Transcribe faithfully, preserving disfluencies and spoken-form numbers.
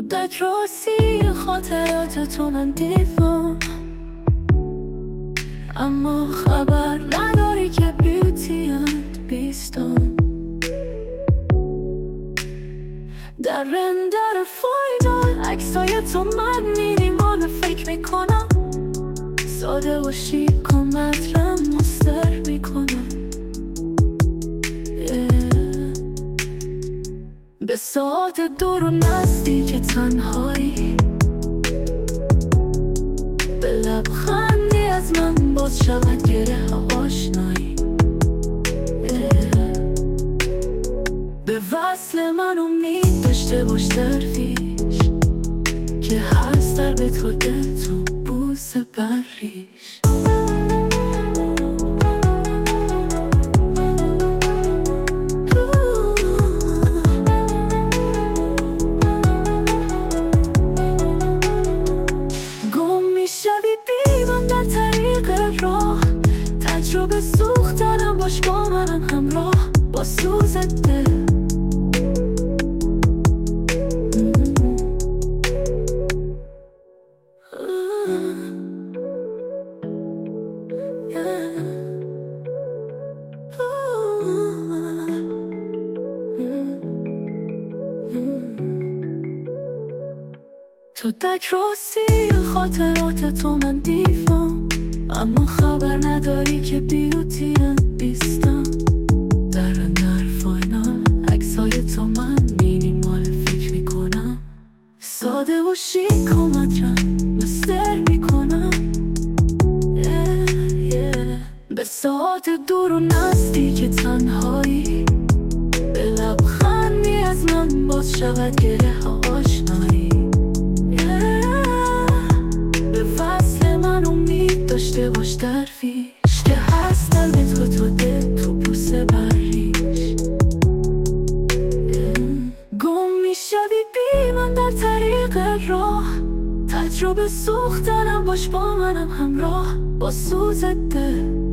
در راستی خاطرات تو من دیدم، اما خبر نداری که بیوتی اند بیستم. در رندر فاینال عکسای تو من مینیمال فکر میکنم، ساده و شیک و مطرم مستر میکنم. به ساعت دور و نزدیک تنهایی، به لبخندی از من باز شود گره آشنایی. به وصل من امید داشته باش درویش، که هست در به تو دل تو بوسه بریش. تجربه سوختنم باش با منم همراه با سوز دل. تو در راستی خاطرات تو من دیدم، اما خبر نداری که بیوتی اند بیستم. در رندر فاینال عکسای تو من مینیمال فکر میکنم، ساده و شیک و مطرم مستر میکنم. yeah, yeah. به ساعت دور و نزدیک تنهایی، به لبخندی از من باز شود گره آشنایی. داشته باش درویش، که هست در به تو تو دل تو بوسه بریش. گم میشوی بی من در طریق راه، تجربه سوختنم باش با منم همراه با سوز دل.